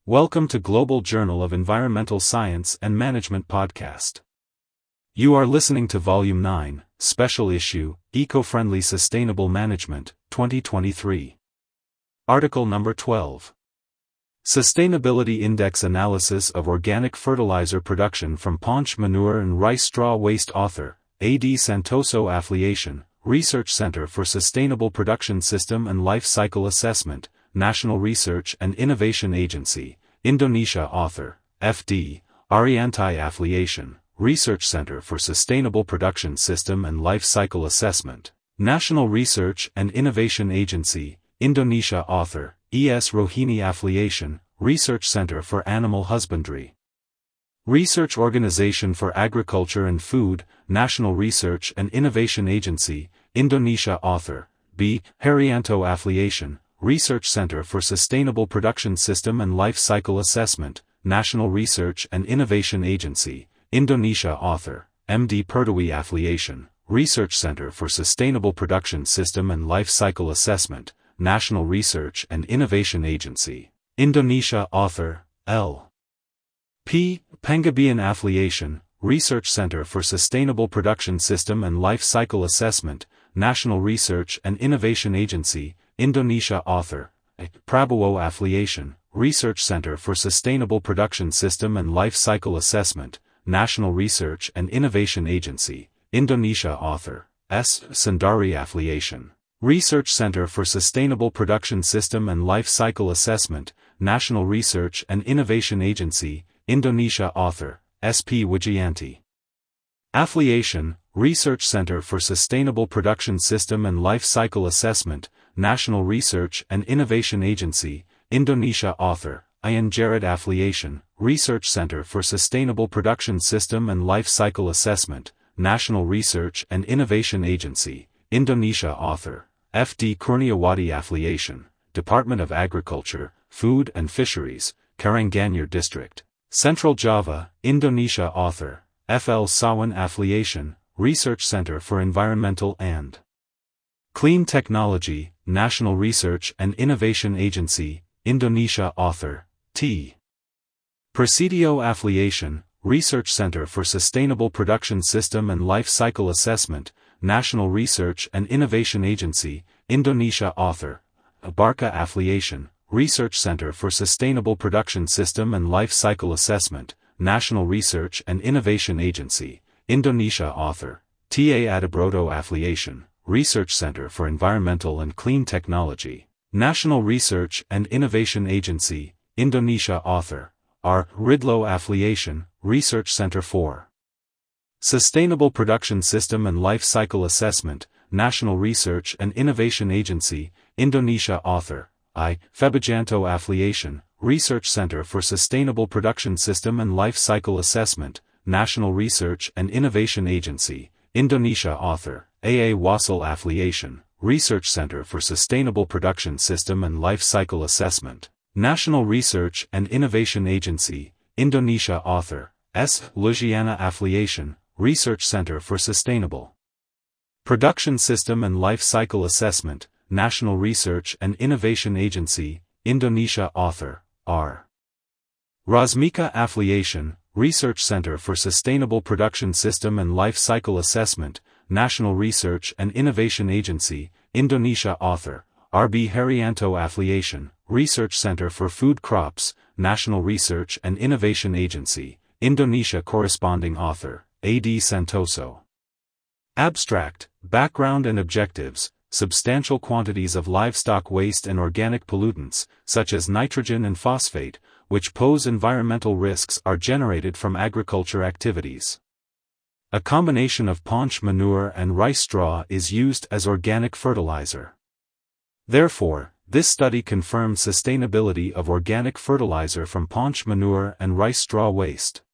Welcome to Global Journal of Environmental Science and Management podcast. You are listening to Volume 9, Special Issue, Eco-Friendly Sustainable Management, 2023. Article Number 12. Sustainability Index Analysis of Organic Fertilizer Production from Paunch Manure and Rice Straw Waste. Author, A.D. Santoso. Affiliation, Research Center for Sustainable Production System and Life Cycle Assessment, National Research and Innovation Agency, Indonesia. Author, F.D. Arianti. Affiliation, Research Center for Sustainable Production System and Life Cycle Assessment, National Research and Innovation Agency, Indonesia. Author, E.S. Rohini. Affiliation, Research Center for Animal Husbandry, Research Organization for Agriculture and Food, National Research and Innovation Agency, Indonesia. Author, B. Herianto. Affiliation, Research Center for Sustainable Production System and Life Cycle Assessment, National Research and Innovation Agency, Indonesia. Author, M.D. Pertiwi. Affiliation, Research Center for Sustainable Production System and Life Cycle Assessment, National Research and Innovation Agency, Indonesia. Author, L. P. Panggabean. Affiliation, Research Center for Sustainable Production System and Life Cycle Assessment, National Research and Innovation Agency, Indonesia. Author, Prabowo. Affiliation, Research Center for Sustainable Production System and Life Cycle Assessment, National Research and Innovation Agency, Indonesia. Author, S. Sundari. Affiliation, Research Center for Sustainable Production System and Life Cycle Assessment, National Research and Innovation Agency, Indonesia. Author, S. P. Wijayanti. Affiliation, Research Center for Sustainable Production System and Life Cycle Assessment, National Research and Innovation Agency, Indonesia. Author, Ian Jarrett. Affiliation, Research Center for Sustainable Production System and Life Cycle Assessment, National Research and Innovation Agency, Indonesia. Author, F.D. Kurniawati. Affiliation, Department of Agriculture, Food and Fisheries, Karanganyar District, Central Java, Indonesia. Author, F.L. Sawan. Affiliation, Research Center for Environmental and Clean Technology, National Research and Innovation Agency, Indonesia. Author, T. Presidio. Affiliation, Research Center for Sustainable Production System and Life Cycle Assessment, National Research and Innovation Agency, Indonesia. Author, Abarca. Affiliation, Research Center for Sustainable Production System and Life Cycle Assessment, National Research and Innovation Agency, Indonesia. Author, T. A. Adibroto. Affiliation, Research Center for Environmental and Clean Technology, National Research and Innovation Agency, Indonesia. Author, R. Ridlo. Affiliation, Research Center for Sustainable Production System and Life Cycle Assessment, National Research and Innovation Agency, Indonesia. Author, I. Febijanto. Affiliation, Research Center for Sustainable Production System and Life Cycle Assessment, National Research and Innovation Agency, Indonesia. Author, A. A. Wasil. Affiliation, Research Center for Sustainable Production System and Life Cycle Assessment, National Research and Innovation Agency, Indonesia. Author, S. Luciana. Affiliation, Research Center for Sustainable Production System and Life Cycle Assessment, National Research and Innovation Agency, Indonesia. Author, R. Rosmika. Affiliation, Research Center for Sustainable Production System and Life Cycle Assessment, National Research and Innovation Agency, Indonesia. Author, R. B. Herianto. Affiliation, Research Center for Food Crops, National Research and Innovation Agency, Indonesia. Corresponding author, A. D. Santoso. Abstract, Background and Objectives. Substantial quantities of livestock waste and organic pollutants, such as nitrogen and phosphate, which pose environmental risks, are generated from agriculture activities. A combination of paunch manure and rice straw is used as organic fertilizer. Therefore, this study confirms sustainability of organic fertilizer from paunch manure and rice straw waste.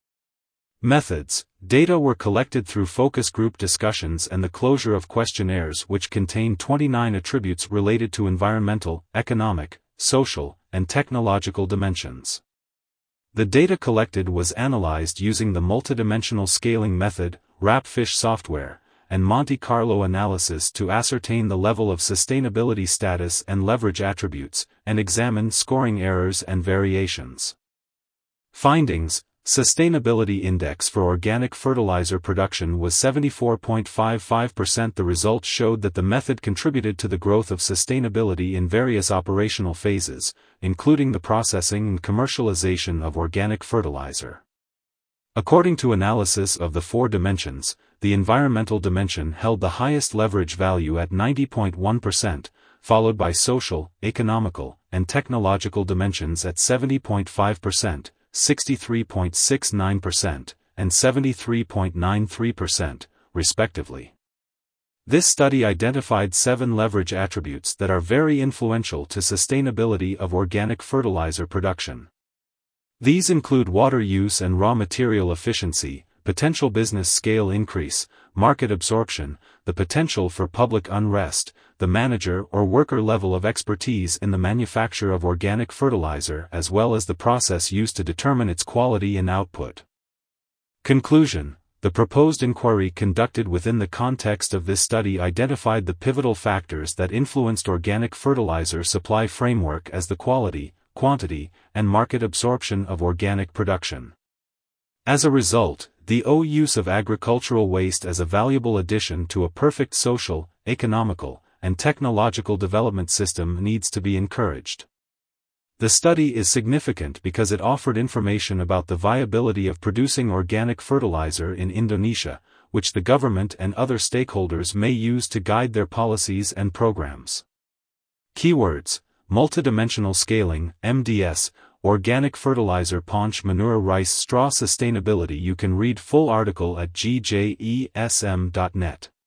Methods. Data were collected through focus group discussions and the closure of questionnaires which contain 29 attributes related to environmental, economic, social, and technological dimensions. The data collected was analyzed using the multidimensional scaling method, RAPFISH software, and Monte Carlo analysis to ascertain the level of sustainability status and leverage attributes, and examine scoring errors and variations. Findings: Sustainability Index for organic fertilizer production was 74.55%. The results showed that the method contributed to the growth of sustainability in various operational phases, including the processing and commercialization of organic fertilizer. According to analysis of the 4 dimensions, the environmental dimension held the highest leverage value at 90.1%, followed by social, economical, and technological dimensions at 70.5%, 63.69%, and 73.93%, respectively. This study identified 7 leverage attributes that are very influential to sustainability of organic fertilizer production. These include water use and raw material efficiency, potential business scale increase, market absorption, the potential for public unrest, the manager or worker level of expertise in the manufacture of organic fertilizer, as well as the process used to determine its quality and output. Conclusion: the proposed inquiry conducted within the context of this study identified the pivotal factors that influenced organic fertilizer supply framework as the quality, quantity, and market absorption of organic production. As a result, the use of agricultural waste as a valuable addition to a perfect social, economical, and technological development system needs to be encouraged. The study is significant because it offered information about the viability of producing organic fertilizer in Indonesia, which the government and other stakeholders may use to guide their policies and programs. Keywords: multidimensional scaling, MDS, organic fertilizer, paunch, manure, rice straw, sustainability. You can read full article at gjesm.net.